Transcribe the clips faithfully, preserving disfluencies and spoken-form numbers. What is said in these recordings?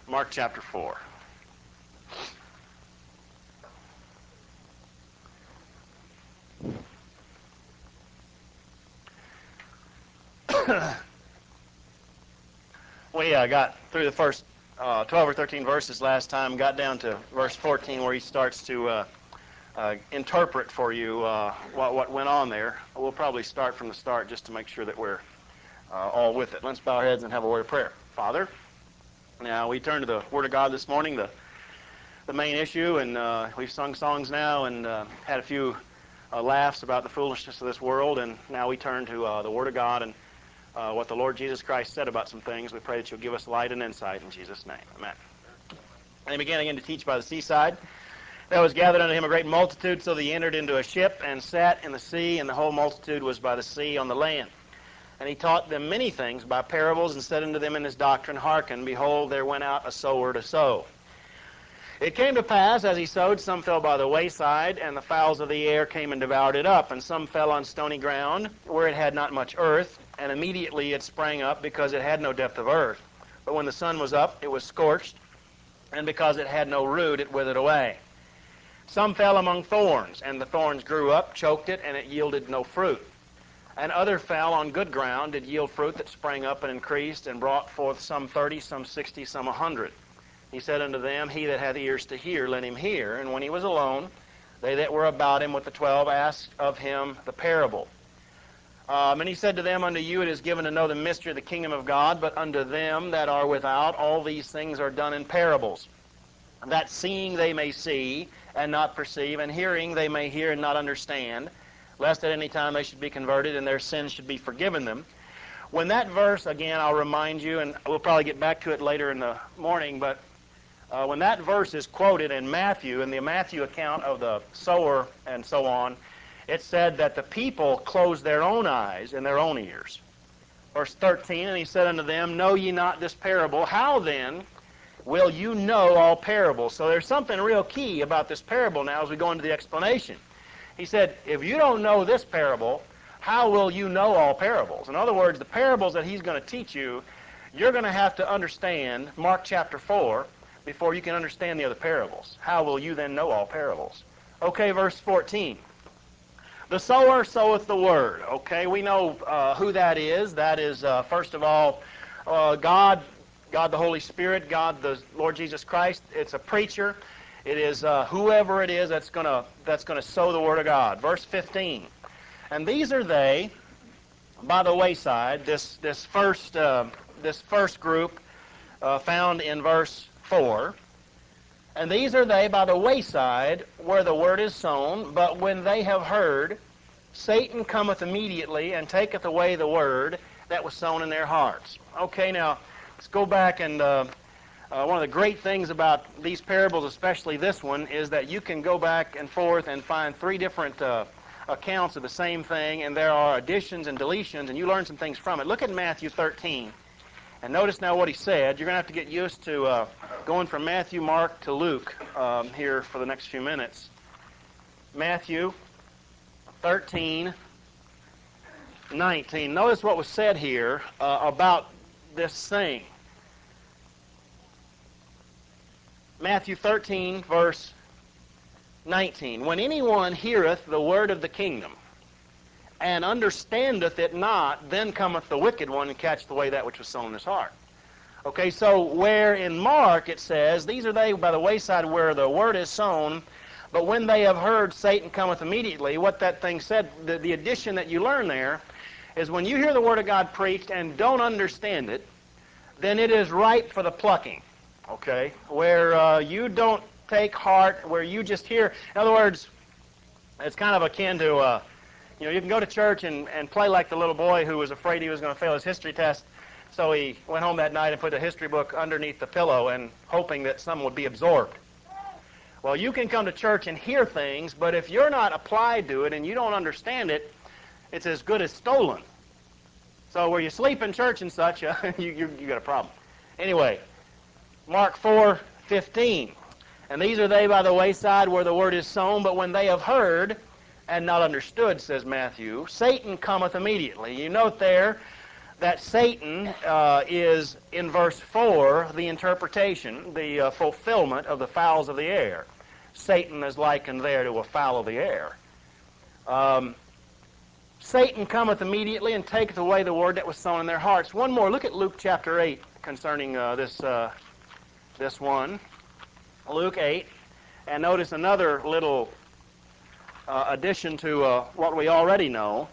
Mark chapter four. We uh, got through the first uh, twelve or thirteen verses last time, got down to verse fourteen where he starts to uh, uh, interpret for you uh, what, what went on there. We'll probably start from the start just to make sure that we're uh, all with it. Let's bow our heads and have a word of prayer. Father, now we turn to the Word of God this morning, the, the main issue, and uh, we've sung songs now and uh, had a few uh, laughs about the foolishness of this world, and now we turn to uh, the Word of God and Uh, what the Lord Jesus Christ said about some things. We pray that you'll give us light and insight in Jesus' name. Amen. And he began again to teach by the seaside. There was gathered unto him a great multitude, so that he entered into a ship and sat in the sea, and the whole multitude was by the sea on the land. And he taught them many things by parables, and said unto them in his doctrine, Hearken, behold, there went out a sower to sow. It came to pass, as he sowed, some fell by the wayside, and the fowls of the air came and devoured it up. And some fell on stony ground, where it had not much earth, and immediately it sprang up, because it had no depth of earth. But when the sun was up, it was scorched, and because it had no root, it withered away. Some fell among thorns, and the thorns grew up, choked it, and it yielded no fruit. And other fell on good ground, did yield fruit that sprang up and increased, and brought forth some thirty, some sixty, some a hundred. He said unto them, He that hath ears to hear, let him hear. And when he was alone, they that were about him with the twelve asked of him the parable. Um, and he said to them, Unto you it is given to know the mystery of the kingdom of God, but unto them that are without, all these things are done in parables, that seeing they may see and not perceive, and hearing they may hear and not understand, lest at any time they should be converted and their sins should be forgiven them. When that verse, again, I'll remind you, and we'll probably get back to it later in the morning, but Uh, when that verse is quoted in Matthew, in the Matthew account of the sower and so on, it said that the people closed their own eyes and their own ears. Verse thirteen, and he said unto them, Know ye not this parable? How then will you know all parables? So there's something real key about this parable now as we go into the explanation. He said, if you don't know this parable, how will you know all parables? In other words, the parables that he's going to teach you, you're going to have to understand Mark chapter four, before you can understand the other parables. How will you then know all parables? Okay, verse fourteen. The sower soweth the word. Okay, we know uh, who that is. That is, uh, first of all, uh, God, God the Holy Spirit, God the Lord Jesus Christ. It's a preacher. It is uh, whoever it is that's going to that's going to sow the word of God. Verse fifteen. And these are they by the wayside. This this first uh, this first group uh, found in verse four. And these are they by the wayside, where the word is sown, but when they have heard, Satan cometh immediately and taketh away the word that was sown in their hearts. Okay, now, let's go back and uh, uh, one of the great things about these parables, especially this one, is that you can go back and forth and find three different uh, accounts of the same thing, and there are additions and deletions, and you learn some things from it. Look at Matthew thirteen. And notice now what he said. You're going to have to get used to uh, going from Matthew, Mark, to Luke um, here for the next few minutes. Matthew thirteen, nineteen. Notice what was said here uh, about this thing. Matthew thirteen, verse nineteen. When anyone heareth the word of the kingdom, and understandeth it not, then cometh the wicked one and catcheth away that which was sown in his heart. Okay, so where in Mark it says, these are they by the wayside where the word is sown, but when they have heard, Satan cometh immediately. What that thing said, the, the addition that you learn there, is when you hear the word of God preached and don't understand it, then it is ripe for the plucking. Okay, where uh, you don't take heart, where you just hear. In other words, it's kind of akin to, uh, you know, you can go to church and, and play like the little boy who was afraid he was going to fail his history test. So he went home that night and put the history book underneath the pillow and hoping that some would be absorbed. Well, you can come to church and hear things, but if you're not applied to it and you don't understand it, it's as good as stolen. So where you sleep in church and such, uh, you, you, you got a problem. Anyway, Mark four fifteen. And these are they by the wayside where the word is sown, but when they have heard and not understood, says Matthew, Satan cometh immediately. You note there, that Satan uh, is, in verse four, the interpretation, the uh, fulfillment of the fowls of the air. Satan is likened there to a fowl of the air. Um, Satan cometh immediately and taketh away the word that was sown in their hearts. One more. Look at Luke chapter eight concerning uh, this, uh, this one. Luke eight. And notice another little uh, addition to uh, what we already know.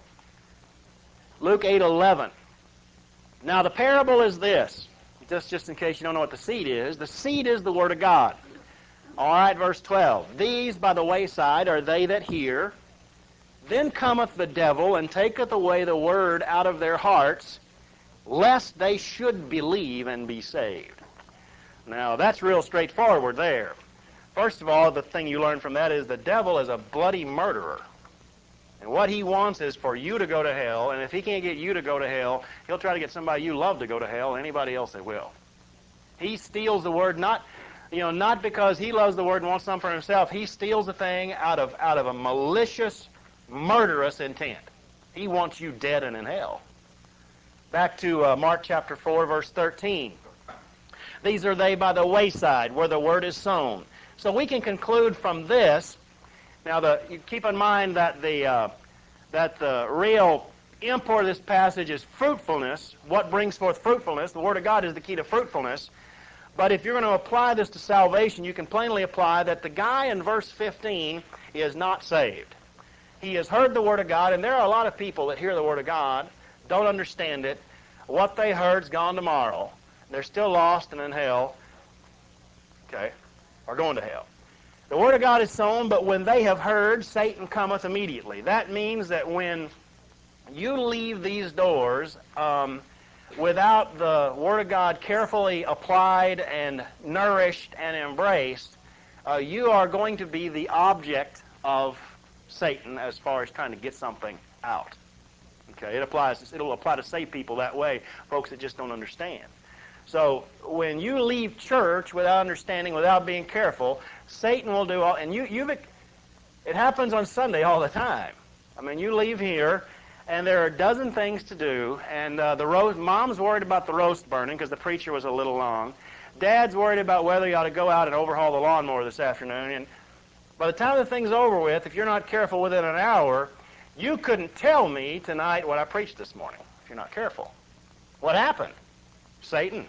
Luke eight eleven. Now the parable is this. Just, just in case you don't know what the seed is. The seed is the word of God. All right, verse twelve. These by the wayside are they that hear. Then cometh the devil, and taketh away the word out of their hearts, lest they should believe and be saved. Now, that's real straightforward there. First of all, the thing you learn from that is the devil is a bloody murderer. And what he wants is for you to go to hell, and if he can't get you to go to hell, he'll try to get somebody you love to go to hell, and anybody else that will. He steals the word, not, you know, not because he loves the word and wants something for himself. He steals the thing out of, out of a malicious, murderous intent. He wants you dead and in hell. Back to uh, Mark chapter four, verse thirteen. These are they by the wayside, where the word is sown. So we can conclude from this. Now, the, you keep in mind that the uh, that the real import of this passage is fruitfulness. What brings forth fruitfulness? The word of God is the key to fruitfulness. But if you're going to apply this to salvation, you can plainly apply that the guy in verse fifteen is not saved. He has heard the Word of God, and there are a lot of people that hear the Word of God, don't understand it. What they heard's gone tomorrow. They're still lost and in hell, okay, or going to hell. The Word of God is sown, but when they have heard, Satan cometh immediately. That means that when you leave these doors um, without the Word of God carefully applied and nourished and embraced, uh, you are going to be the object of Satan as far as trying to get something out. Okay, it applies. It'll apply to save people that way, folks that just don't understand. So when you leave church without understanding, without being careful, Satan will do all. And you, you, it happens on Sunday all the time. I mean, you leave here, and there are a dozen things to do. And uh, the roast, mom's worried about the roast burning because the preacher was a little long. Dad's worried about whether you ought to go out and overhaul the lawnmower this afternoon. And by the time the thing's over with, if you're not careful within an hour, you couldn't tell me tonight what I preached this morning, if you're not careful. What happened? Satan.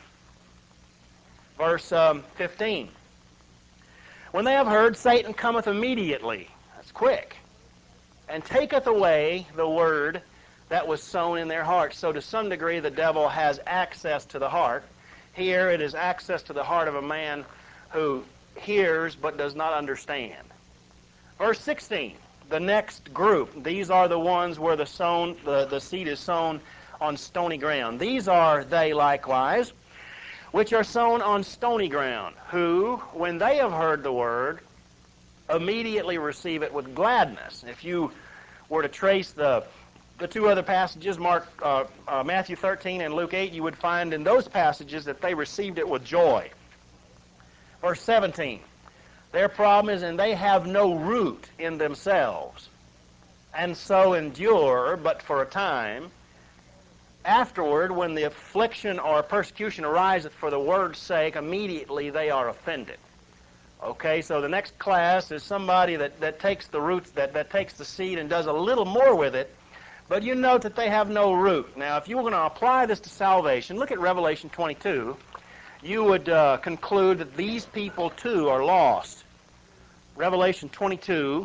Verse um, fifteen. When they have heard, Satan cometh immediately. That's quick. And taketh away the word that was sown in their hearts. So to some degree, the devil has access to the heart. Here it is access to the heart of a man who hears but does not understand. Verse sixteen, the next group. These are the ones where the sown, the, the seed is sown on stony ground. These are they likewise, which are sown on stony ground, who, when they have heard the word, immediately receive it with gladness. If you were to trace the the two other passages, Mark, uh, uh, Matthew thirteen and Luke eight, you would find in those passages that they received it with joy. Verse seventeen. Their problem is, and they have no root in themselves, and so endure but for a time. Afterward, when the affliction or persecution ariseth for the word's sake, immediately they are offended. Okay, so the next class is somebody that, that takes the roots, that, that takes the seed and does a little more with it, but you note that they have no root. Now, if you were going to apply this to salvation, look at Revelation twenty-two. You would uh, conclude that these people too are lost. Revelation twenty-two,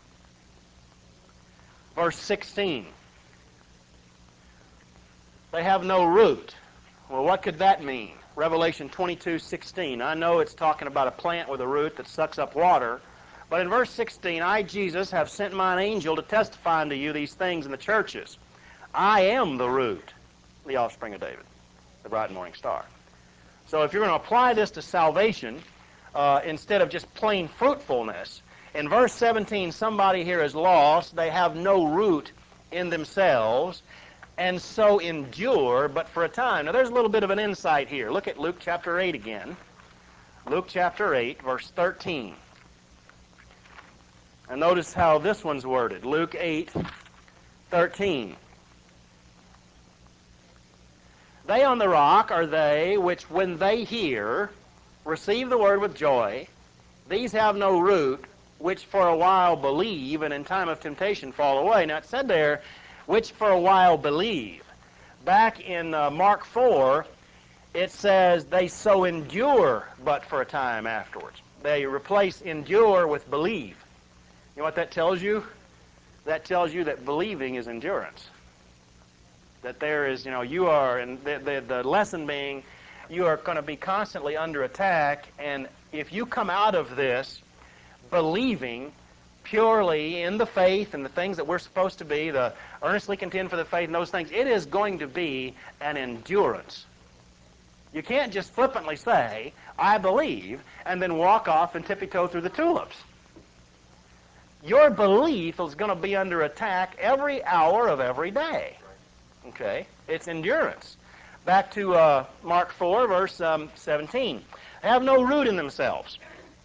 verse sixteen. They have no root. Well, what could that mean? Revelation twenty-two, sixteen. I know it's talking about a plant with a root that sucks up water, but in verse sixteen, I, Jesus, have sent mine angel to testify unto you these things in the churches. I am the root, the offspring of David, the bright and morning star. So if you're going to apply this to salvation, uh, instead of just plain fruitfulness, in verse seventeen, somebody here is lost. They have no root in themselves, and so endure but for a time. Now there's a little bit of an insight here. Look at Luke chapter eight again. Luke chapter eight, verse thirteen. And notice how this one's worded. Luke eight, thirteen. They on the rock are they which when they hear, receive the word with joy. These have no root, which for a while believe, and in time of temptation fall away. Now it said there, which for a while believe. Back in uh, Mark four, it says they so endure but for a time afterwards. They replace endure with believe. You know what that tells you? That tells you that believing is endurance. That there is, you know, you are, and the, the, the lesson being, you are going to be constantly under attack, and if you come out of this believing purely in the faith and the things that we're supposed to be, the earnestly contend for the faith and those things, it is going to be an endurance. You can't just flippantly say, I believe, and then walk off and tippy-toe through the tulips. Your belief is going to be under attack every hour of every day. Okay? It's endurance. Back to uh, Mark four, verse um, seventeen. Have no root in themselves,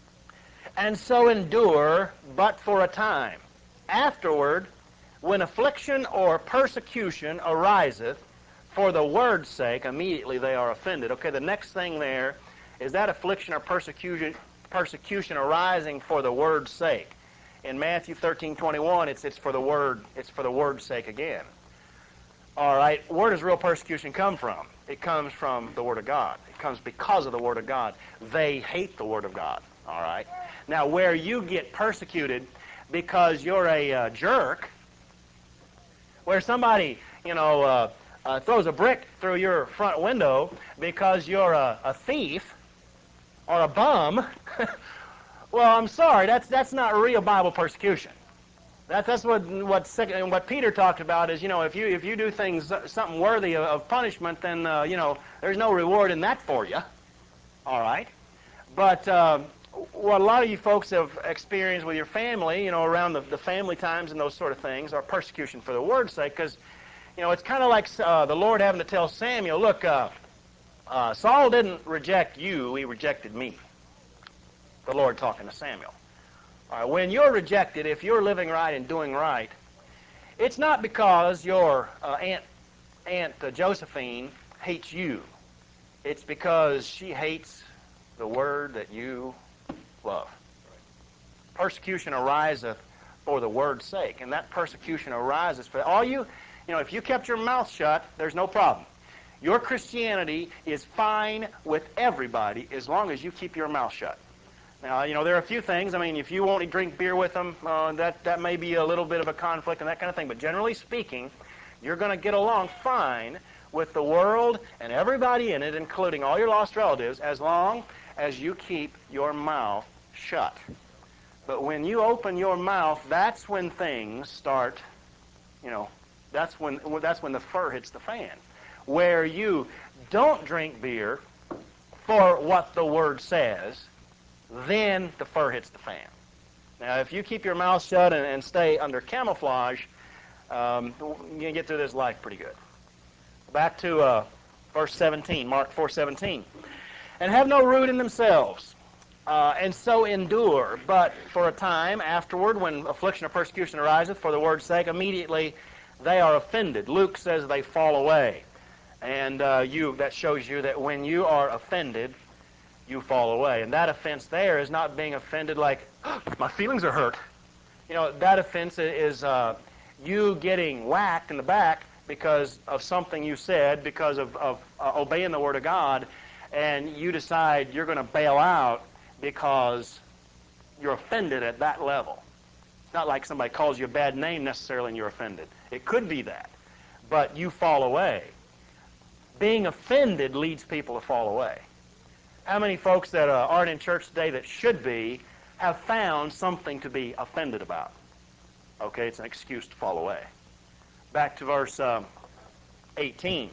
and so endure but for a time. Afterward, when affliction or persecution ariseth for the word's sake, immediately they are offended. Okay, the next thing there is that affliction or persecution persecution arising for the word's sake. In Matthew thirteen twenty-one, it's it's for the word, it's for the word's sake again. All right, where does real persecution come from? It comes from the Word of God. It comes because of the Word of God. They hate the Word of God. All right. Now, where you get persecuted because you're a uh, jerk, where somebody, you know, uh, uh, throws a brick through your front window because you're a, a thief or a bum, well, I'm sorry, that's that's not real Bible persecution. That, that's what what what Peter talked about is, you know, if you if you do things something worthy of, of punishment, then uh, you know, there's no reward in that for you. All right, but uh, what a lot of you folks have experienced with your family, you know, around the, the family times and those sort of things, are persecution for the word's sake, because you know it's kind of like uh, the Lord having to tell Samuel, look, uh, uh, Saul didn't reject you; he rejected me. The Lord talking to Samuel. All right, when you're rejected, if you're living right and doing right, it's not because your uh, Aunt, Aunt uh, Josephine hates you. It's because she hates the word that you love. Persecution ariseth for the word's sake, and that persecution arises for all you, you know, if you kept your mouth shut, there's no problem. Your Christianity is fine with everybody as long as you keep your mouth shut. Now, you know, there are a few things. I mean, if you won't drink beer with them, uh, that, that may be a little bit of a conflict and that kind of thing. But generally speaking, you're going to get along fine with the world and everybody in it, including all your lost relatives, as long as you keep your mouth shut. But when you open your mouth, that's when things start, you know, that's when, that's when the fur hits the fan. Where you don't drink beer for what the Word says, then the fur hits the fan. Now, if you keep your mouth shut and, and stay under camouflage, um, you're going to get through this life pretty good. Back to uh, verse seventeen, Mark four seventeen. And have no root in themselves, uh, and so endure, but for a time afterward, when affliction or persecution ariseth for the word's sake, immediately they are offended. Luke says they fall away. And uh, you that shows you that when you are offended, you fall away. And that offense there is not being offended like, oh, my feelings are hurt. You know, that offense is uh, you getting whacked in the back because of something you said, because of, of uh, obeying the Word of God, and you decide you're going to bail out because you're offended at that level. It's not like somebody calls you a bad name necessarily and you're offended. It could be that, but you fall away. Being offended leads people to fall away. How many folks that uh, aren't in church today that should be have found something to be offended about? Okay, it's an excuse to fall away. Back to verse um, eighteen.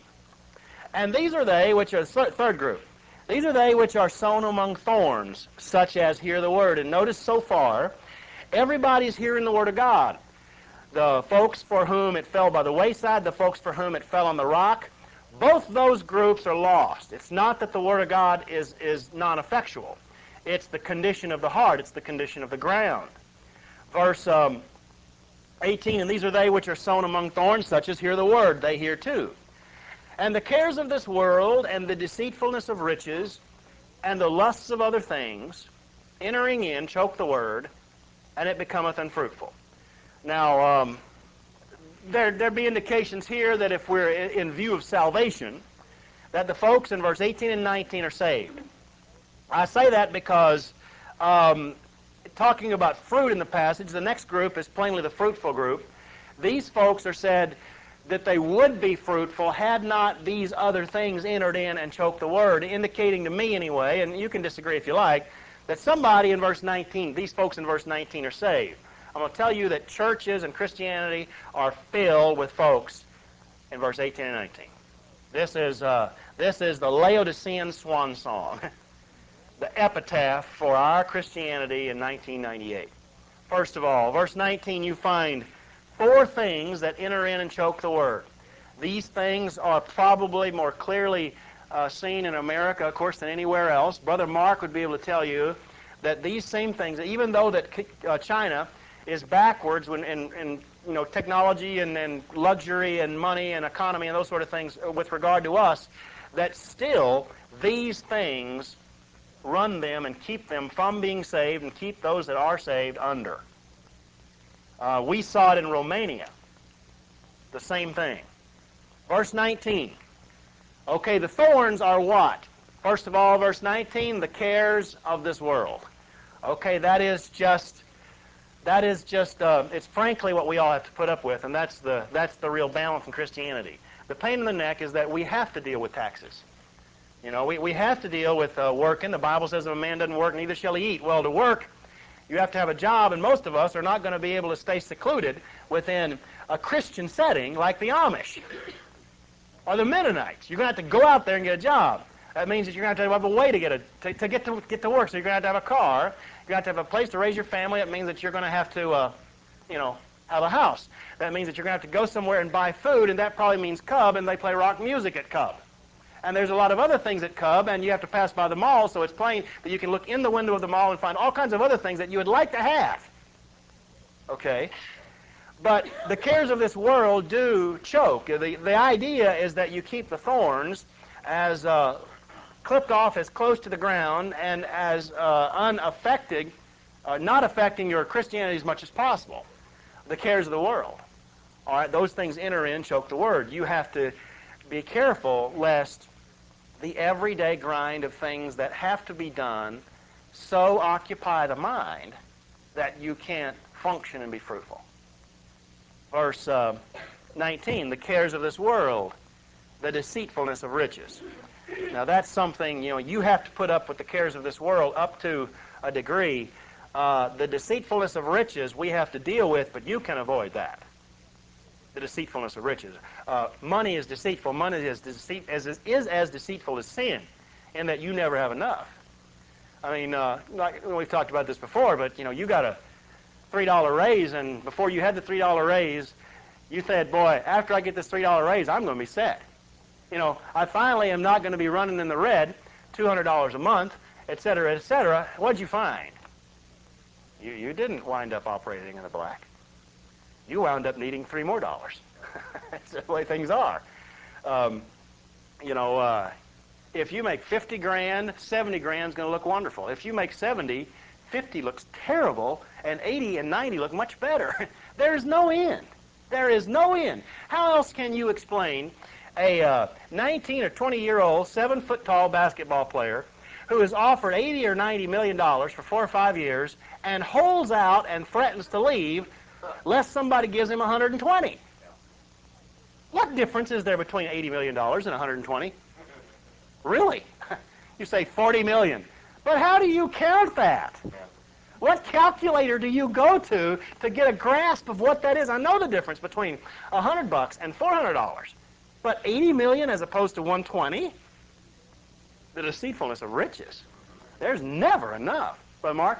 And these are they which are, third group, these are they which are sown among thorns, such as hear the word. And notice so far, everybody's hearing the word of God. The folks for whom it fell by the wayside, the folks for whom it fell on the rock, both those groups are lost. It's not that the Word of God is, is non-effectual. It's the condition of the heart. It's the condition of the ground. Verse um, eighteen, and these are they which are sown among thorns, such as hear the Word. They hear too. And the cares of this world and the deceitfulness of riches and the lusts of other things, entering in, choke the word, and it becometh unfruitful. Now, um, there there be indications here that if we're in view of salvation, that the folks in verse eighteen and nineteen are saved. I say that because um, talking about fruit in the passage, the next group is plainly the fruitful group. These folks are said that they would be fruitful had not these other things entered in and choked the word, indicating to me anyway, and you can disagree if you like, that somebody in verse nineteen, these folks in verse nineteen are saved. I'm going to tell you that churches and Christianity are filled with folks in verse eighteen and nineteen. This is, uh, this is the Laodicean swan song, the epitaph for our Christianity in nineteen ninety-eight. First of all, verse nineteen, you find four things that enter in and choke the word. These things are probably more clearly uh, seen in America, of course, than anywhere else. Brother Mark would be able to tell you that these same things, even though that uh, China is backwards when in, in you know technology and, and luxury and money and economy and those sort of things with regard to us, that still these things run them and keep them from being saved and keep those that are saved under. Uh, we saw it in Romania, the same thing. Verse nineteen. Okay, the thorns are what? First of all, verse nineteen, the cares of this world. Okay, that is just, that is just, uh, it's frankly what we all have to put up with, and that's the, that's the real balance in Christianity. The pain in the neck is that we have to deal with taxes. You know, we, we have to deal with uh, working. The Bible says if a man doesn't work, neither shall he eat. Well, to work, you have to have a job, and most of us are not going to be able to stay secluded within a Christian setting like the Amish or the Mennonites. You're going to have to go out there and get a job. That means that you're going to have to have a way to get a to, to get to get to work. So you're going to have to have a car. You're going to have to have a place to raise your family. That means that you're going to have to, uh, you know, have a house. That means that you're going to have to go somewhere and buy food, and that probably means Cub, and they play rock music at Cub. And there's a lot of other things at Cub, and you have to pass by the mall, so it's plain that you can look in the window of the mall and find all kinds of other things that you would like to have. Okay? But the cares of this world do choke. The, the idea is that you keep the thorns as uh, clipped off as close to the ground and as uh, unaffected, uh, not affecting your Christianity as much as possible. The cares of the world. All right, those things enter in, choke the word. You have to be careful lest the everyday grind of things that have to be done so occupy the mind that you can't function and be fruitful. Verse uh, nineteen, the cares of this world, the deceitfulness of riches. Now that's something, you know, you have to put up with the cares of this world up to a degree. Uh, the deceitfulness of riches we have to deal with, but you can avoid that. The deceitfulness of riches. Uh, money is deceitful. Money is, deceit, is, is as deceitful as sin, in that you never have enough. I mean, uh, like we've talked about this before, but you know, you got a three dollar raise, and before you had the three dollar raise, you said, boy, after I get this three dollar raise, I'm going to be set. You know, I finally am not going to be running in the red, two hundred dollars a month, et cetera, et cetera. What'd you find? You, you didn't wind up operating in the black. You wound up needing three more dollars. That's the way things are. Um, you know, uh, if you make fifty grand, seventy grand is going to look wonderful. If you make seventy, fifty looks terrible, and eighty and ninety look much better. There's no end. There is no end. How else can you explain a uh, nineteen or twenty year old, seven foot tall basketball player who is offered eighty or ninety million dollars for four or five years and holds out and threatens to leave lest somebody gives him one hundred twenty? What difference is there between eighty million dollars and one hundred twenty? Really? You say forty million dollars. But how do you count that? What calculator do you go to to get a grasp of what that is? I know the difference between one hundred bucks and four hundred dollars. But eighty million dollars as opposed to one hundred twenty? The deceitfulness of riches. There's never enough. But Mark?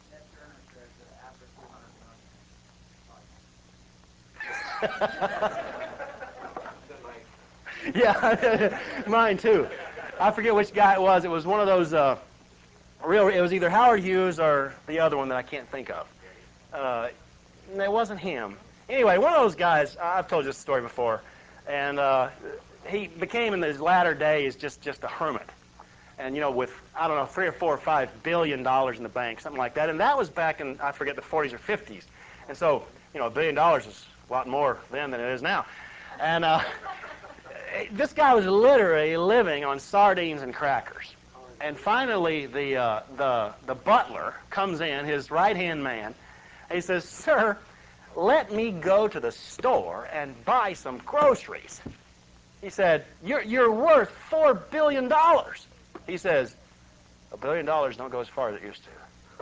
Yeah, mine too. I forget which guy it was. It was one of those uh, real. It was either Howard Hughes or the other one that I can't think of. Uh, it wasn't him. Anyway, one of those guys. I've told you this story before, and uh, he became in his latter days just, just a hermit. And, you know, with, I don't know, three or four or five billion dollars in the bank, something like that. And that was back in, I forget, the forties or fifties. And so, you know, a billion dollars is a lot more then than it is now. And uh, this guy was literally living on sardines and crackers. And finally, the, uh, the, the butler comes in, his right-hand man, and he says, "Sir, let me go to the store and buy some groceries." He said, you're, you're worth four billion dollars. He says, "A billion dollars don't go as far as it used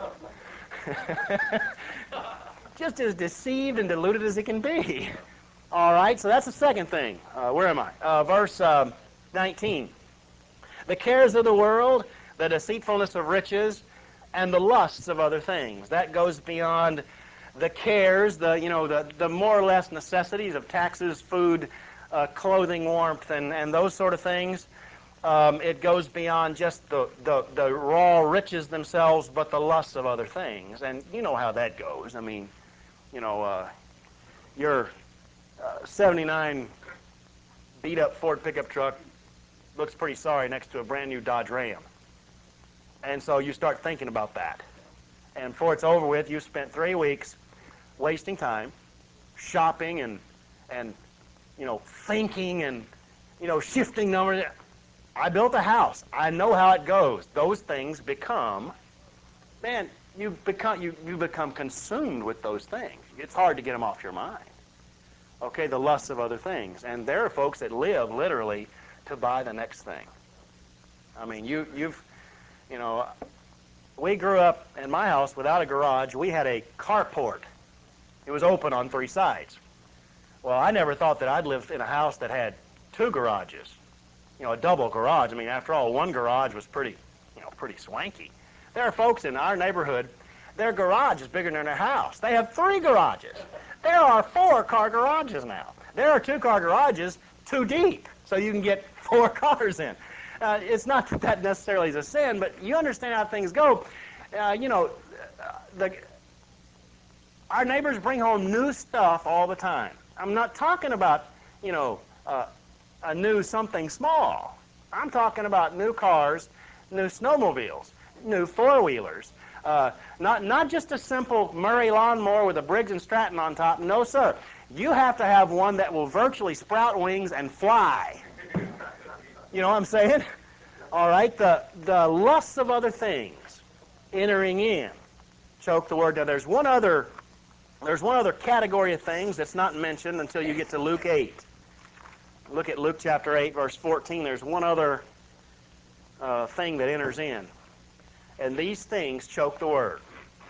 to." Just as deceived and deluded as it can be. All right, so that's the second thing. Uh, where am I? Uh, verse um, nineteen. The cares of the world, the deceitfulness of riches, and the lusts of other things. That goes beyond the cares, the, you know, the, the more or less necessities of taxes, food, uh, clothing, warmth, and, and those sort of things. Um, it goes beyond just the, the, the raw riches themselves, but the lusts of other things. And you know how that goes. I mean, you know, uh, your uh, seventy-nine beat-up Ford pickup truck looks pretty sorry next to a brand new Dodge Ram. And so you start thinking about that. And before it's over with, you spent three weeks wasting time, shopping and, and you know, thinking and, you know, shifting numbers. I built a house. I know how it goes. Those things become, man, you become, you, you become consumed with those things. It's hard to get them off your mind. Okay, the lusts of other things. And there are folks that live literally to buy the next thing. I mean, you, you've, you know, we grew up in my house without a garage. We had a carport. It was open on three sides. Well, I never thought that I'd live in a house that had two garages. You know, a double garage. I mean, after all, one garage was pretty, you know, pretty swanky. There are folks in our neighborhood, their garage is bigger than their house. They have three garages. There are four-car garages now. There are two-car garages too deep, so you can get four cars in. Uh, it's not that that necessarily is a sin, but you understand how things go. Uh, you know, the, our neighbors bring home new stuff all the time. I'm not talking about, you know, uh, a new something small. I'm talking about new cars, new snowmobiles, new four-wheelers. Uh, not, not just a simple Murray lawnmower with a Briggs and Stratton on top. No, sir. You have to have one that will virtually sprout wings and fly. You know what I'm saying? All right, the, the lusts of other things entering in. Choke the word. Now, there's one other, there's one other category of things that's not mentioned until you get to Luke eight. Look at Luke chapter eight, verse fourteen. There's one other uh, thing that enters in. And these things choke the word.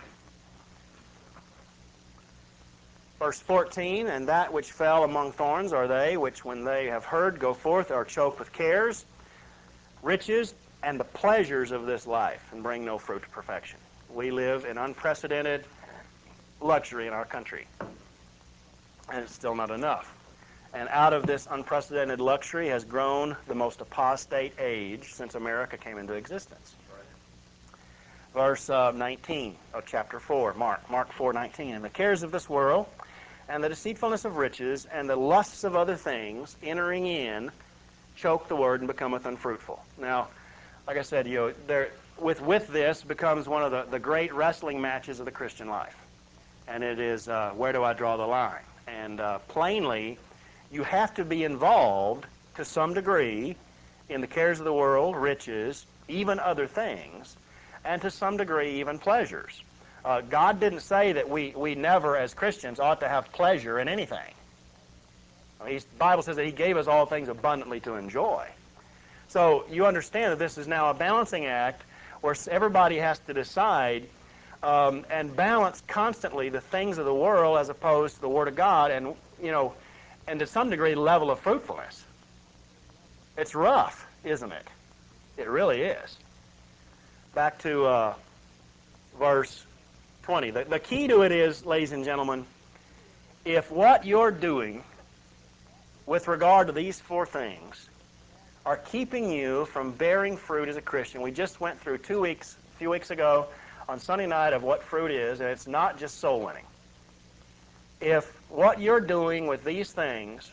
Verse fourteen, and that which fell among thorns are they, which when they have heard go forth are choked with cares, riches, and the pleasures of this life, and bring no fruit to perfection. We live in unprecedented luxury in our country, and it's still not enough. And out of this unprecedented luxury has grown the most apostate age since America came into existence. Verse uh, nineteen of chapter four, Mark, Mark four nineteen. And the cares of this world, and the deceitfulness of riches, and the lusts of other things, entering in, choke the word and becometh unfruitful. Now, like I said, you know, there, with, with this becomes one of the, the great wrestling matches of the Christian life. And it is, uh, where do I draw the line? And uh, plainly, you have to be involved to some degree in the cares of the world, riches, even other things, and to some degree even pleasures. Uh, God didn't say that we, we never, as Christians, ought to have pleasure in anything. I mean, the Bible says that He gave us all things abundantly to enjoy. So you understand that this is now a balancing act where everybody has to decide um, and balance constantly the things of the world as opposed to the Word of God, and you know, and to some degree the level of fruitfulness. It's rough, isn't it? It really is. Back to uh, verse twenty. The, the key to it is, ladies and gentlemen, if what you're doing with regard to these four things are keeping you from bearing fruit as a Christian. We just went through two weeks, a few weeks ago on Sunday night of what fruit is, and it's not just soul winning. If what you're doing with these things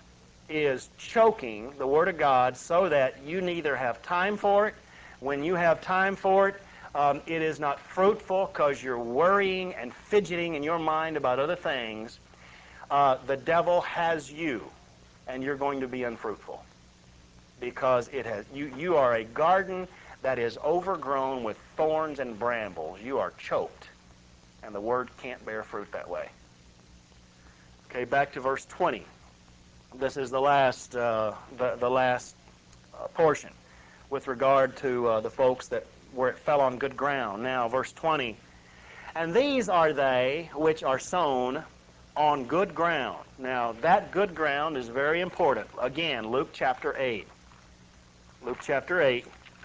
is choking the Word of God so that you neither have time for it. When you have time for it, um, it is not fruitful because you're worrying and fidgeting in your mind about other things. Uh, the devil has you, and you're going to be unfruitful because it has you. You are a garden that is overgrown with thorns and brambles. You are choked, and the Word can't bear fruit that way. Okay, back to verse twenty. This is the last, uh, the, the last uh, portion with regard to uh, the folks that where it fell on good ground. Now, verse twenty, and these are they which are sown on good ground. Now, that good ground is very important. Again, Luke chapter eight. Luke chapter eight.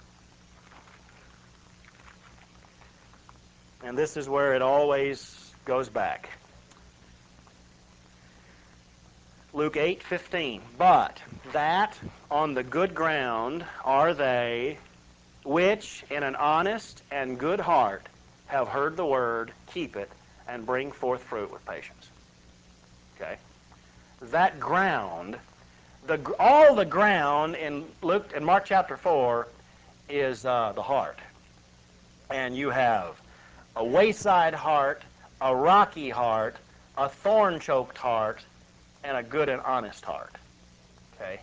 And this is where it always goes back. Luke eight fifteen. But that on the good ground are they which in an honest and good heart have heard the word, keep it, and bring forth fruit with patience. Okay? That ground, the all the ground in Luke and Mark chapter four is uh, the heart. And you have a wayside heart, a rocky heart, a thorn-choked heart, and a good and honest heart. Okay?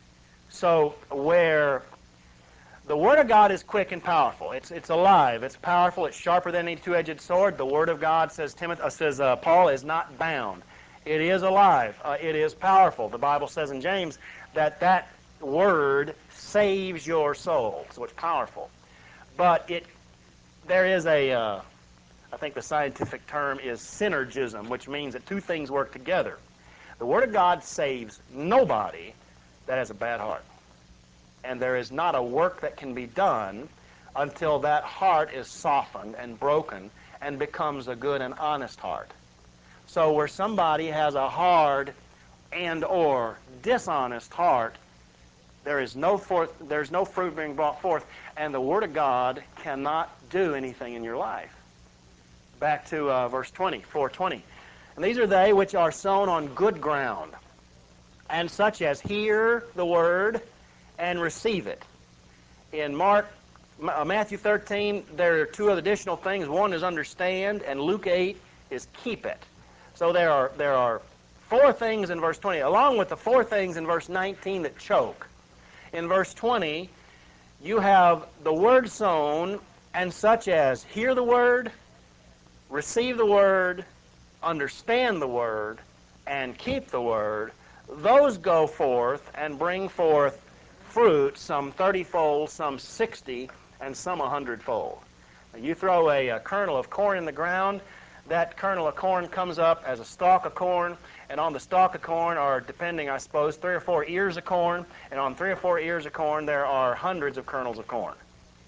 So where the Word of God is quick and powerful. It's it's alive. It's powerful. It's sharper than any two-edged sword. The Word of God, says Timothy, uh, says uh, Paul, is not bound. It is alive. Uh, it is powerful. The Bible says in James that that Word saves your soul. So it's powerful. But it there is a, uh, I think the scientific term is synergism, which means that two things work together. The Word of God saves nobody that has a bad heart. And there is not a work that can be done until that heart is softened and broken and becomes a good and honest heart. So where somebody has a hard and or dishonest heart, there is no forth, there's no fruit being brought forth, and the Word of God cannot do anything in your life. Back to uh, verse twenty, four twenty. And these are they which are sown on good ground, and such as hear the word and receive it. In Mark, uh, Matthew thirteen, there are two additional things. One is understand, and Luke eight is keep it. So there are there are four things in verse twenty, along with the four things in verse nineteen that choke. In verse twenty, you have the word sown, and such as hear the word, receive the word, understand the word, and keep the word. Those go forth and bring forth fruit, some thirty-fold, some sixty, and some a hundredfold. You throw a, a kernel of corn in the ground, that kernel of corn comes up as a stalk of corn, and on the stalk of corn are, depending, I suppose, three or four ears of corn, and on three or four ears of corn there are hundreds of kernels of corn.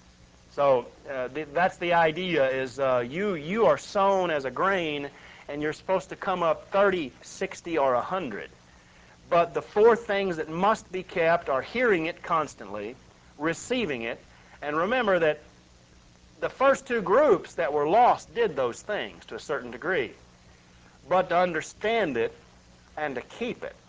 So uh, th that's the idea, is uh, you, you are sown as a grain, and you're supposed to come up thirty, sixty, or a hundred. But the four things that must be kept are hearing it constantly, receiving it, and remember that the first two groups that were lost did those things to a certain degree. But to understand it and to keep it.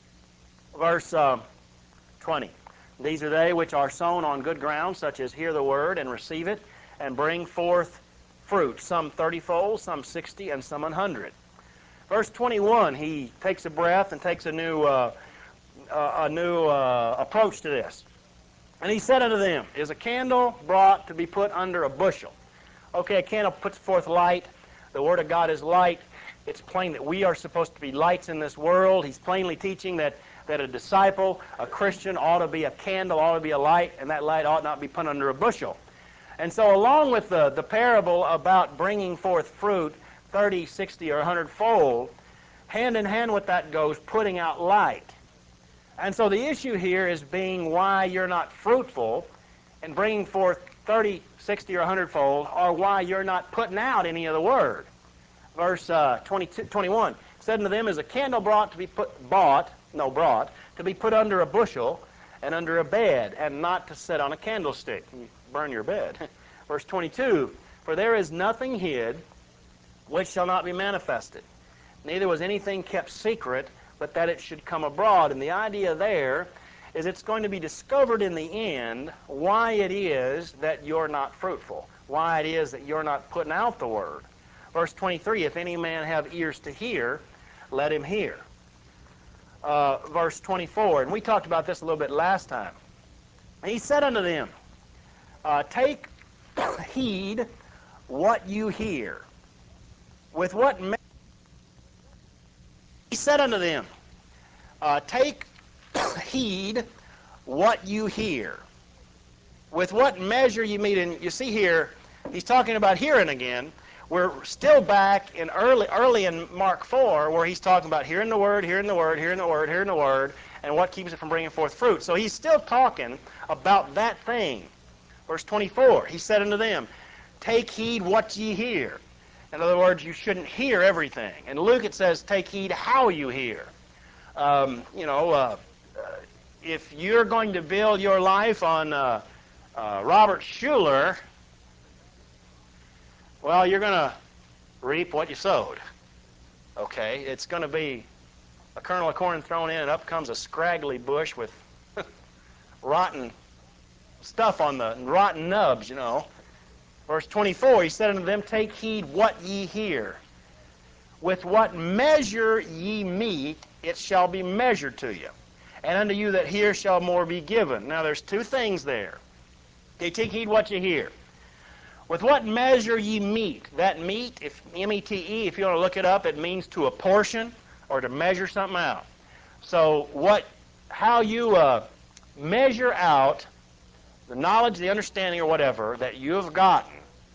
Verse uh, twenty. These are they which are sown on good ground, such as hear the word and receive it, and bring forth fruit, some thirty-fold, some sixty, and some an hundred. Verse twenty-one, he takes a breath and takes a new, uh, uh, a new uh, approach to this. And he said unto them, is a candle brought to be put under a bushel? Okay, a candle puts forth light. The Word of God is light. It's plain that we are supposed to be lights in this world. He's plainly teaching that, that a disciple, a Christian, ought to be a candle, ought to be a light, and that light ought not be put under a bushel. And so along with the, the parable about bringing forth fruit, thirty, sixty, or a hundred-fold, hand in hand with that goes putting out light. And so the issue here is being why you're not fruitful and bringing forth thirty, sixty, or a hundred-fold, or why you're not putting out any of the Word. Verse uh, twenty-two, twenty-one, said unto them, is a candle brought to be put, bought, no, brought, to be put under a bushel and under a bed, and not to set on a candlestick. You burn your bed. Verse twenty-two, for there is nothing hid which shall not be manifested, neither was anything kept secret but that it should come abroad. And the idea there is it's going to be discovered in the end why it is that you're not fruitful, why it is that you're not putting out the word. Verse twenty-three, if any man have ears to hear, let him hear. Uh, verse twenty-four, and we talked about this a little bit last time. He said unto them, uh, take heed what you hear. With what me- he said unto them, uh, take heed what you hear. With what measure you meet. And you see here, he's talking about hearing again. We're still back in early, early in Mark four, where he's talking about hearing the word, hearing the word, hearing the word, hearing the word, and what keeps it from bringing forth fruit. So he's still talking about that thing. Verse twenty-four, he said unto them, take heed what ye hear. In other words, you shouldn't hear everything. In Luke it says, take heed how you hear. Um, you know, uh, uh, if you're going to build your life on uh, uh, Robert Schuller, well, you're going to reap what you sowed. Okay? It's going to be a kernel of corn thrown in, and up comes a scraggly bush with rotten stuff on the rotten nubs, you know. Verse twenty-four, he said unto them, take heed what ye hear. With what measure ye meet, it shall be measured to you. And unto you that hear shall more be given. Now there's two things there. Okay, take heed what you hear. With what measure ye meet. That meet, if M E T E, if you want to look it up, it means to apportion or to measure something out. So what, how you uh, measure out the knowledge, the understanding, or whatever that you have gotten,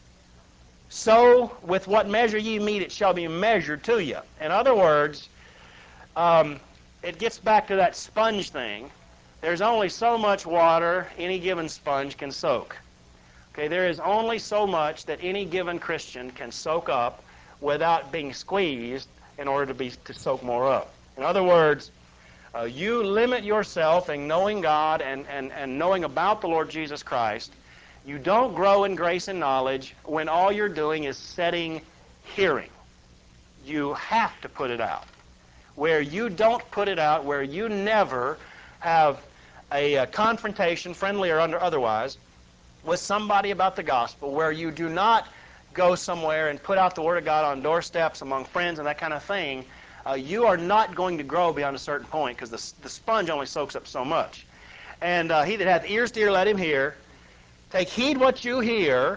so with what measure ye meet, it shall be measured to you. In other words, um, it gets back to that sponge thing. There's only so much water any given sponge can soak. Okay, there is only so much that any given Christian can soak up without being squeezed in order to be to soak more up. In other words, uh, you limit yourself in knowing God and, and, and knowing about the Lord Jesus Christ. You don't grow in grace and knowledge when all you're doing is setting hearing. You have to put it out. Where you don't put it out, where you never have a, a confrontation, friendly or under, otherwise, with somebody about the gospel, where you do not go somewhere and put out the Word of God on doorsteps among friends and that kind of thing, uh, you are not going to grow beyond a certain point, because the, the sponge only soaks up so much. And uh, he that hath ears to hear, let him hear. Take heed what you hear,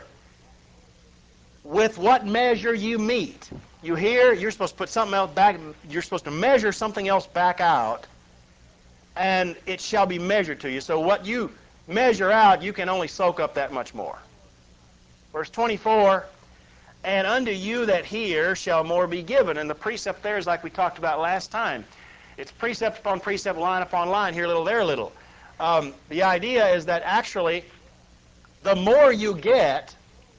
with what measure you meet. You hear, you're supposed to put something else back, you're supposed to measure something else back out, and it shall be measured to you. So what you measure out, you can only soak up that much more. Verse twenty-four, and unto you that hear shall more be given. And the precept there is like we talked about last time. It's precept upon precept, line upon line, here a little, there a little. Um, the idea is that actually, the more you get,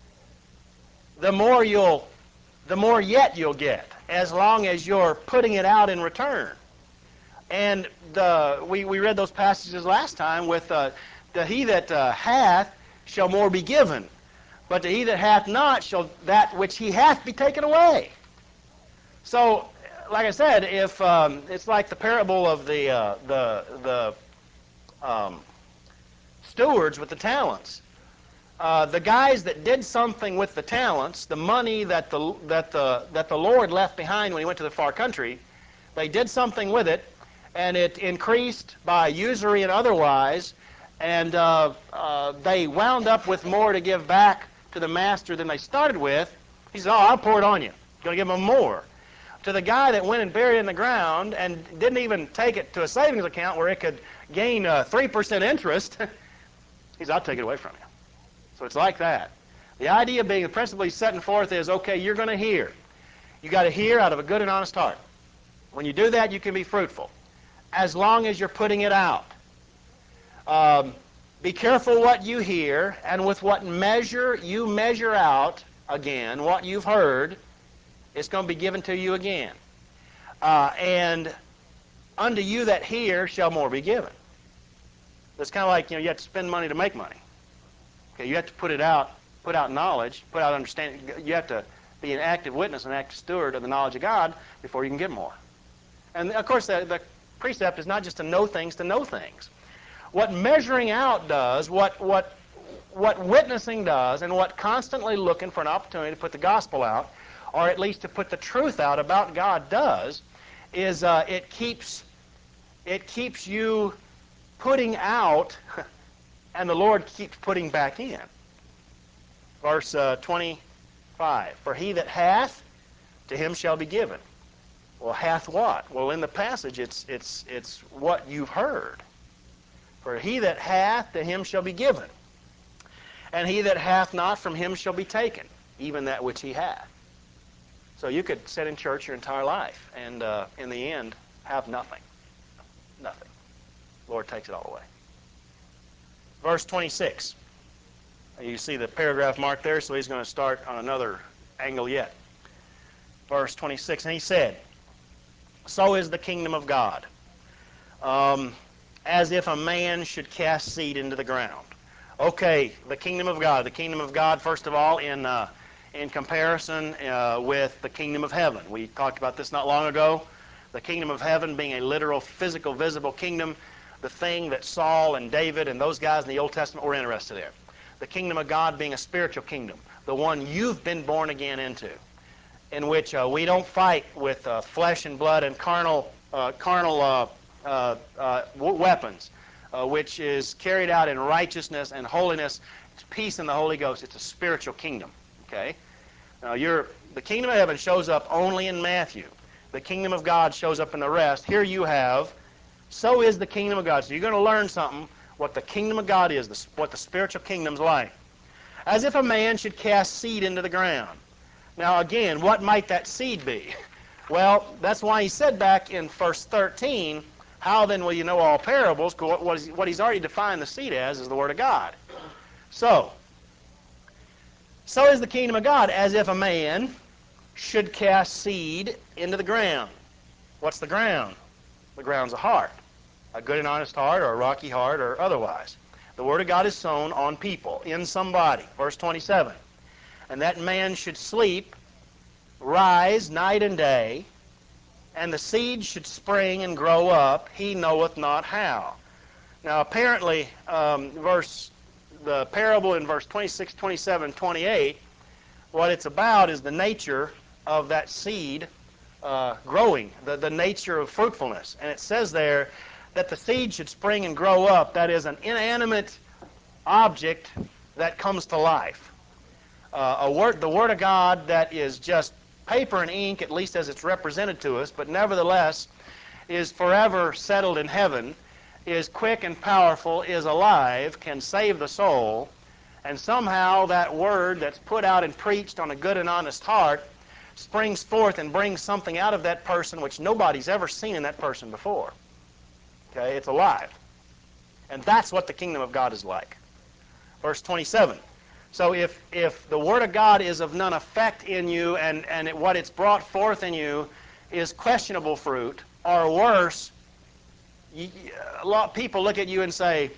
the more you'll, the more yet you'll get, as long as you're putting it out in return. And the, we, we read those passages last time with uh, the he that uh, hath shall more be given, but to he that hath not shall that which he hath be taken away. So, like I said, if um, it's like the parable of the uh, the the um, stewards with the talents. Uh, the guys that did something with the talents, the money that the that the that the Lord left behind when he went to the far country, they did something with it, and it increased by usury and otherwise, and uh, uh, they wound up with more to give back to the master than they started with. He said, "Oh, I'll pour it on you. I'm going to give them more." To the guy that went and buried it in the ground and didn't even take it to a savings account where it could gain uh, three percent interest, he said, "I'll take it away from you." So it's like that. The idea being, the principle he's setting forth is, okay, you're going to hear. You got to hear out of a good and honest heart. When you do that, you can be fruitful, as long as you're putting it out. Um, be careful what you hear, and with what measure you measure out, again, what you've heard, it's going to be given to you again. Uh, and unto you that hear shall more be given. It's kind of like, you know, you have to spend money to make money. Okay, you have to put it out, put out knowledge, put out understanding. You have to be an active witness, an active steward of the knowledge of God before you can get more. And of course, the, the precept is not just to know things, to know things. What measuring out does, what, what, what witnessing does, and what constantly looking for an opportunity to put the gospel out, or at least to put the truth out about God does, is uh, it keeps it keeps you putting out, and the Lord keeps putting back in. Verse uh, twenty-five, for he that hath, to him shall be given. Well, hath what? Well, in the passage, it's it's it's what you've heard. For he that hath, to him shall be given. And he that hath not, from him shall be taken, even that which he hath. So you could sit in church your entire life, and uh, in the end, have nothing. Nothing. The Lord takes it all away. Verse twenty-six. You see the paragraph mark there, so he's going to start on another angle yet. Verse twenty-six, and he said, so is the kingdom of God, um, as if a man should cast seed into the ground. Okay, the kingdom of God. The kingdom of God, first of all, in uh, in comparison uh, with the kingdom of heaven. We talked about this not long ago. The kingdom of heaven being a literal, physical, visible kingdom, the thing that Saul and David and those guys in the Old Testament were interested in. The kingdom of God being a spiritual kingdom, the one you've been born again into, in which uh, we don't fight with uh, flesh and blood and carnal, uh, carnal uh, uh, uh, weapons, uh, which is carried out in righteousness and holiness. It's peace in the Holy Ghost. It's a spiritual kingdom. Okay. Now, you're, the kingdom of heaven shows up only in Matthew. The kingdom of God shows up in the rest. Here you have, so is the kingdom of God. So you're going to learn something, what the kingdom of God is, the, what the spiritual kingdom's like. As if a man should cast seed into the ground. Now again, what might that seed be? Well, that's why he said back in verse thirteen, how then will you know all parables? What, what, is, what he's already defined the seed as is the Word of God. So, so is the kingdom of God, as if a man should cast seed into the ground. What's the ground? The ground's a heart. A good and honest heart, or a rocky heart, or otherwise. The Word of God is sown on people, in somebody. Verse twenty-seven. And that man should sleep, rise night and day, and the seed should spring and grow up, he knoweth not how. Now apparently, um, verse the parable in verse twenty-six, twenty-seven, twenty-eight, what it's about is the nature of that seed uh, growing, the, the nature of fruitfulness. And it says there that the seed should spring and grow up. That is an inanimate object that comes to life. Uh, a word, the Word of God that is just paper and ink, at least as it's represented to us, but nevertheless is forever settled in heaven, is quick and powerful, is alive, can save the soul, and somehow that Word that's put out and preached on a good and honest heart springs forth and brings something out of that person which nobody's ever seen in that person before. Okay, it's alive. And that's what the kingdom of God is like. Verse twenty-seven. So if, if the Word of God is of none effect in you, and, and it, what it's brought forth in you is questionable fruit, or worse, you, a lot of people look at you and say,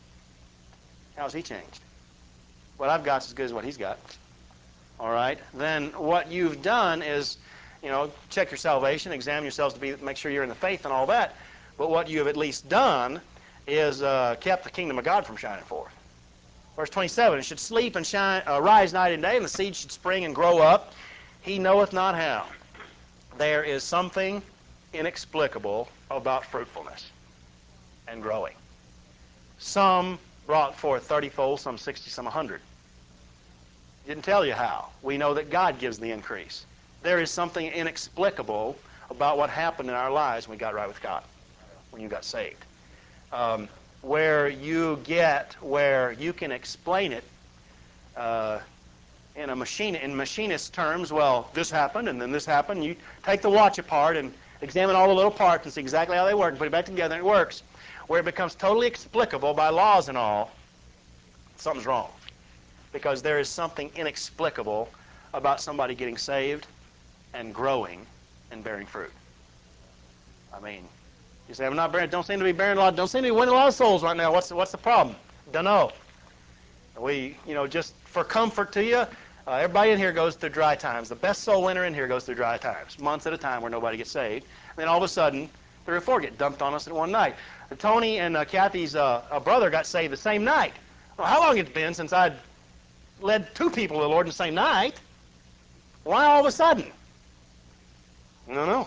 how's he changed? What I've got's as good as what he's got. All right? Then what you've done is, you know, check your salvation, examine yourselves to be, make sure you're in the faith and all that. But what you have at least done is uh, kept the kingdom of God from shining forth. Verse twenty-seven, it should sleep and shine, uh, rise night and day, and the seed should spring and grow up. He knoweth not how. There is something inexplicable about fruitfulness and growing. Some brought forth thirty-fold, some sixty, some a hundred. Didn't tell you how. We know that God gives the increase. There is something inexplicable about what happened in our lives when we got right with God, when you got saved. Um, where you get, where you can explain it uh, in a machine, in machinist terms. Well, this happened and then this happened. You take the watch apart and examine all the little parts and see exactly how they work and put it back together and it works. Where it becomes totally explicable by laws and all, something's wrong. Because there is something inexplicable about somebody getting saved and growing and bearing fruit. I mean, you say, I'm not bearing, don't seem to be bearing a lot, don't seem to be winning a lot of souls right now. What's the, what's the problem? Don't know. We, you know, just for comfort to you, Uh, everybody in here goes through dry times. The best soul winner in here goes through dry times, months at a time where nobody gets saved. And then all of a sudden, three or four get dumped on us in one night. And Tony and uh, Kathy's uh, uh, brother got saved the same night. Well, how long had it been since I'd led two people to the Lord in the same night? Why all of a sudden? No, no.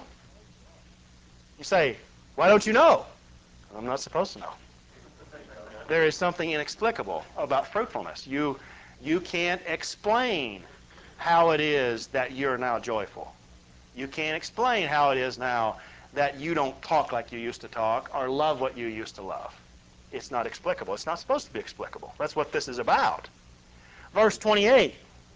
You say, why don't you know? I'm not supposed to know. There is something inexplicable about fruitfulness. You, you can't explain how it is that you're now joyful. You can't explain how it is now that you don't talk like you used to talk or love what you used to love. It's not explicable. It's not supposed to be explicable. That's what this is about. Verse twenty-eight,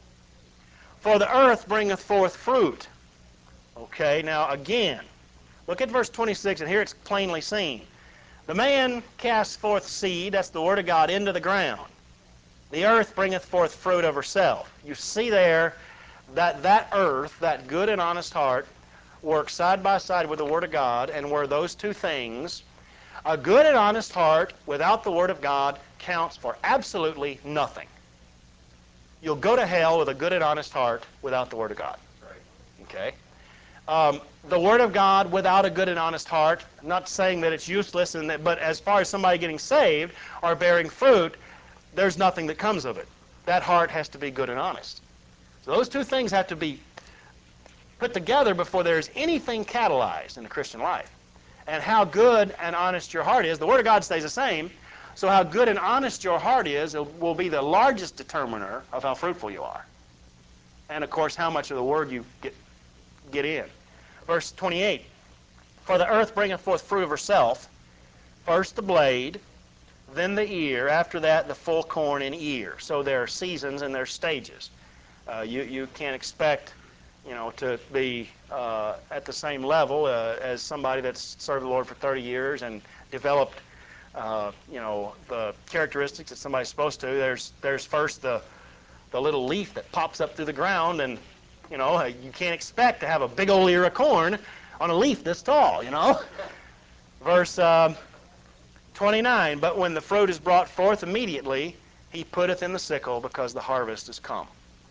for the earth bringeth forth fruit. Okay, now again, look at verse twenty-six, and here it's plainly seen. The man casts forth seed, that's the word of God, into the ground. The earth bringeth forth fruit of herself. You see there that that earth, that good and honest heart, works side by side with the word of God, and where those two things, a good and honest heart without the word of God counts for absolutely nothing. You'll go to hell with a good and honest heart without the word of God. Okay? Um, the Word of God without a good and honest heart, not saying that it's useless, and that, but as far as somebody getting saved or bearing fruit, there's nothing that comes of it. That heart has to be good and honest. So those two things have to be put together before there's anything catalyzed in the Christian life. And how good and honest your heart is, the Word of God stays the same, so how good and honest your heart is will be the largest determiner of how fruitful you are. And of course, how much of the Word you get get in. Verse twenty-eight, for the earth bringeth forth fruit of herself, first the blade, then the ear, after that the full corn in ear. So there are seasons and there are stages. Uh, you, you can't expect, you know, to be uh, at the same level uh, as somebody that's served the Lord for thirty years and developed, uh, you know, the characteristics that somebody's supposed to. There's, there's first the, the little leaf that pops up through the ground, and you know, you can't expect to have a big old ear of corn on a leaf this tall, you know. Verse um, twenty-nine, but when the fruit is brought forth immediately, he putteth in the sickle, because the harvest is come.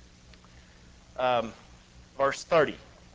Um, verse thirty,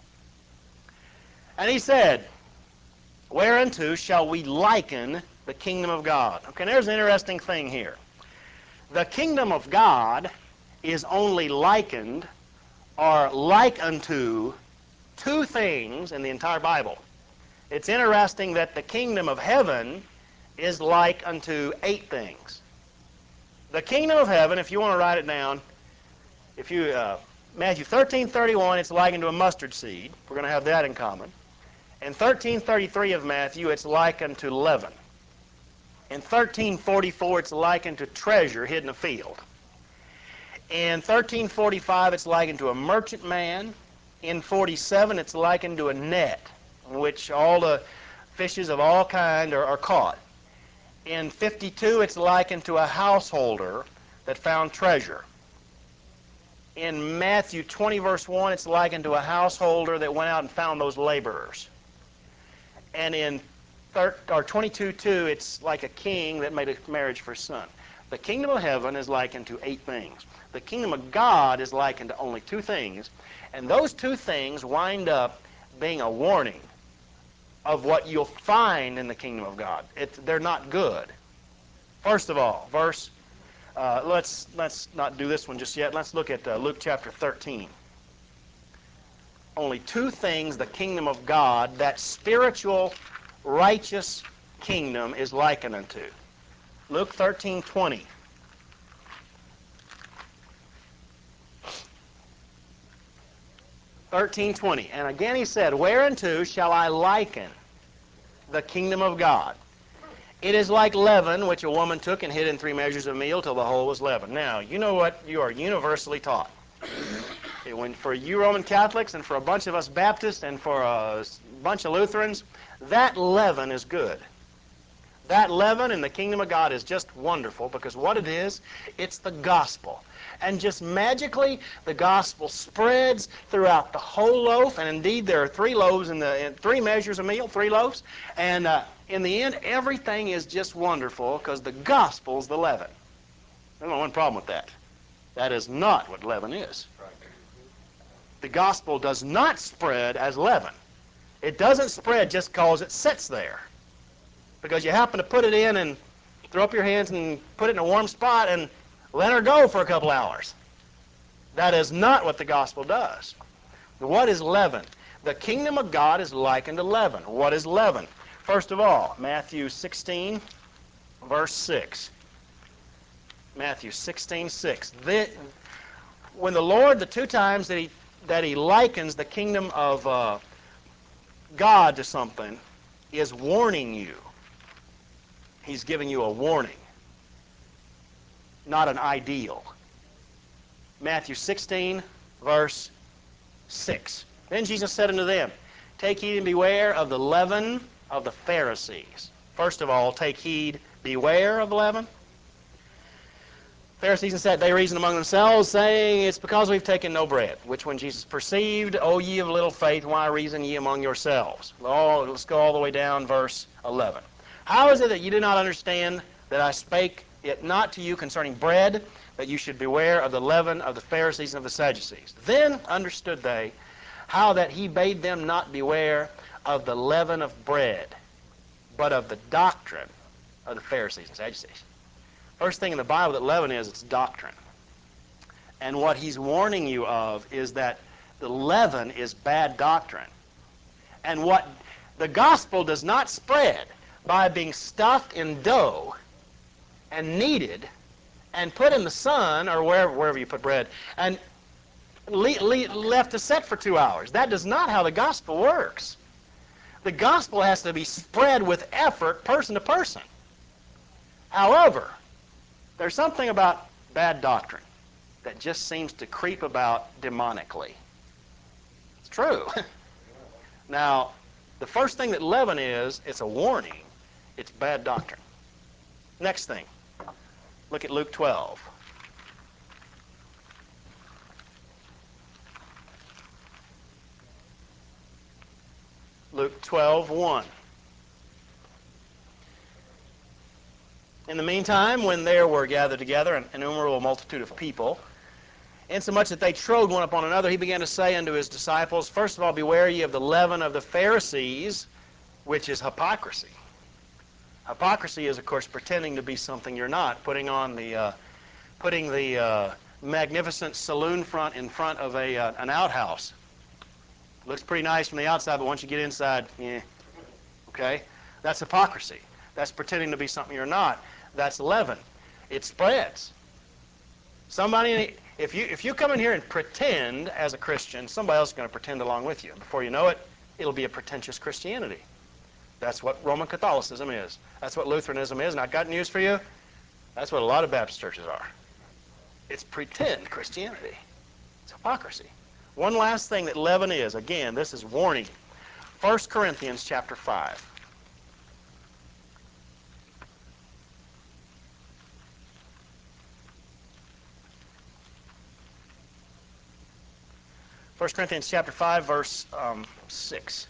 and he said, whereunto shall we liken the kingdom of God? Okay, there's an interesting thing here. The kingdom of God is only likened are like unto two things in the entire Bible. It's interesting that the kingdom of heaven is like unto eight things. The kingdom of heaven, if you want to write it down, if you uh, Matthew thirteen thirty-one, it's likened to a mustard seed. We're going to have that in common. In thirteen thirty-three of Matthew, it's likened to leaven. In thirteen forty-four, it's likened to treasure hidden in a field. In thirteen forty-five, it's likened to a merchant man. In forty-seven, it's likened to a net in which all the fishes of all kind are, are caught. In fifty-two, it's likened to a householder that found treasure. In Matthew twenty, verse one, it's likened to a householder that went out and found those laborers. And in twenty-two two, it's like a king that made a marriage for his son. The kingdom of heaven is likened to eight things. The kingdom of God is likened to only two things, and those two things wind up being a warning of what you'll find in the kingdom of God. It, they're not good. First of all, verse, uh, let's, let's not do this one just yet. Let's look at uh, Luke chapter thirteen. Only two things the kingdom of God, that spiritual, righteous kingdom, is likened unto. Luke thirteen twenty. thirteen twenty. And again he said, whereunto shall I liken the kingdom of God? It is like leaven, which a woman took and hid in three measures of meal till the whole was leavened. Now, you know what you are universally taught. When, for you Roman Catholics and for a bunch of us Baptists and for a bunch of Lutherans, that leaven is good. That leaven in the kingdom of God is just wonderful, because what it is, it's the gospel. And just magically, the gospel spreads throughout the whole loaf. And indeed, there are three loaves in the in three measures of meal, three loaves. And uh, in the end, everything is just wonderful because the gospel's the leaven. There's no one problem with that. That is not what leaven is. the gospel does not spread as leaven. It doesn't spread just because it sits there. Because you happen to put it in and throw up your hands and put it in a warm spot and let her go for a couple hours. That is not what the gospel does. What is leaven? The kingdom of God is likened to leaven. What is leaven? First of all, Matthew sixteen, verse six. Matthew sixteen, six. The, when the Lord, the two times that he, that he likens the kingdom of uh, God to something, is warning you. He's giving you a warning, not an ideal. Matthew sixteen, verse six. Then Jesus said unto them, take heed and beware of the leaven of the Pharisees. First of all, take heed, beware of the leaven. Pharisees said, they reasoned among themselves, saying, it's because we've taken no bread. Which when Jesus perceived, O ye of little faith, why reason ye among yourselves? Oh, let's go all the way down, verse eleven. How is it that you do not understand that I spake it not to you concerning bread, that you should beware of the leaven of the Pharisees and of the Sadducees? Then understood they how that he bade them not beware of the leaven of bread, but of the doctrine of the Pharisees and Sadducees. First thing in the Bible that leaven is, it's doctrine. And what he's warning you of is that the leaven is bad doctrine. And what the gospel does not spread by being stuffed in dough and kneaded and put in the sun or wherever, wherever you put bread and le le left to set for two hours. That is not how the gospel works. The gospel has to be spread with effort, person to person. However, there's something about bad doctrine that just seems to creep about demonically. It's true. Now, the first thing that leaven is, it's a warning. It's bad doctrine. Next thing, look at Luke twelve. Luke twelve, one. In the meantime, when there were gathered together an innumerable multitude of people, insomuch that they trode one upon another, he began to say unto his disciples, first of all, beware ye of the leaven of the Pharisees, which is hypocrisy. Hypocrisy is, of course, pretending to be something you're not, putting on the, uh, putting the uh, magnificent saloon front in front of a uh, an outhouse. Looks pretty nice from the outside, but once you get inside, yeah, okay? That's hypocrisy. That's pretending to be something you're not. That's leaven. It spreads. Somebody, if you if you come in here and pretend as a Christian, somebody else is going to pretend along with you. Before you know it, it'll be a pretentious Christianity. That's what Roman Catholicism is. That's what Lutheranism is. And I've got news for you. That's what a lot of Baptist churches are. It's pretend Christianity. It's hypocrisy. One last thing that leaven is, again, this is warning. First Corinthians chapter five. First Corinthians chapter five, verse um, six.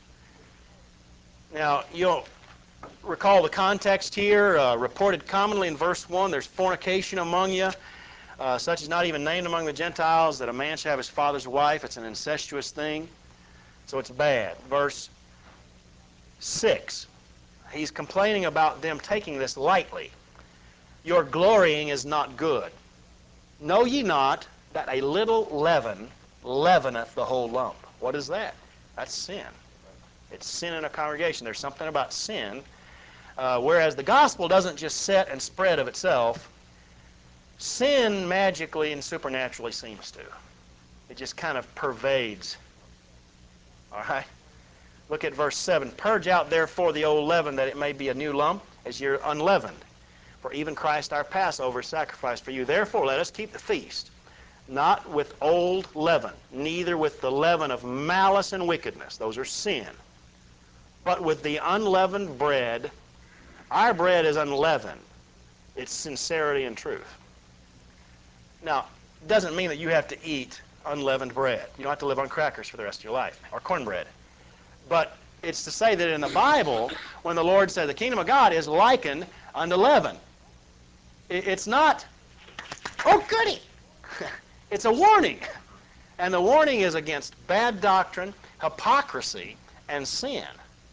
Now, you'll recall the context here, uh, reported commonly in verse one, there's fornication among you, uh, such as not even named among the Gentiles, that a man shall have his father's wife. It's an incestuous thing, so it's bad. Verse six, he's complaining about them taking this lightly. Your glorying is not good. Know ye not that a little leaven leaveneth the whole lump? What is that? That's sin. It's sin in a congregation. There's something about sin. Uh, whereas the gospel doesn't just set and spread of itself, sin magically and supernaturally seems to. It just kind of pervades. All right? Look at verse seven. Purge out therefore the old leaven, that it may be a new lump, as you're unleavened. For even Christ our Passover sacrificed for you. Therefore let us keep the feast, not with old leaven, neither with the leaven of malice and wickedness. Those are sin. But with the unleavened bread. Our bread is unleavened. It's sincerity and truth. Now, it doesn't mean that you have to eat unleavened bread. You don't have to live on crackers for the rest of your life, or cornbread. But it's to say that in the Bible, when the Lord said the kingdom of God is likened unto leaven, it's not, oh goody, it's a warning. And the warning is against bad doctrine, hypocrisy, and sin.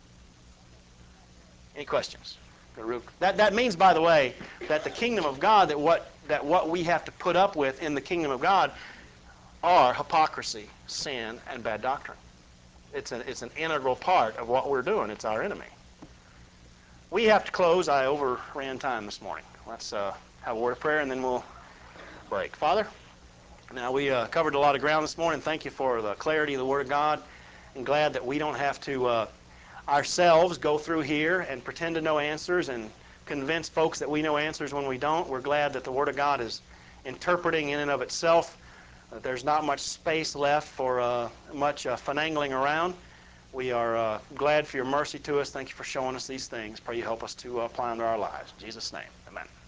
Any questions? That, that means, by the way, that the kingdom of God, that what, that what we have to put up with in the kingdom of God are hypocrisy, sin, and bad doctrine. It's an, it's an integral part of what we're doing. It's our enemy. We have to close. I overran time this morning. Let's uh, have a word of prayer, and then we'll break. Father, now we uh, covered a lot of ground this morning. Thank you for the clarity of the Word of God. I'm glad that we don't have to uh, ourselves go through here and pretend to know answers and convince folks that we know answers when we don't. We're glad that the Word of God is interpreting in and of itself. Uh, there's not much space left for uh, much uh, finagling around. We are uh, glad for your mercy to us. Thank you for showing us these things. Pray you help us to uh, apply them to our lives. In Jesus' name, amen.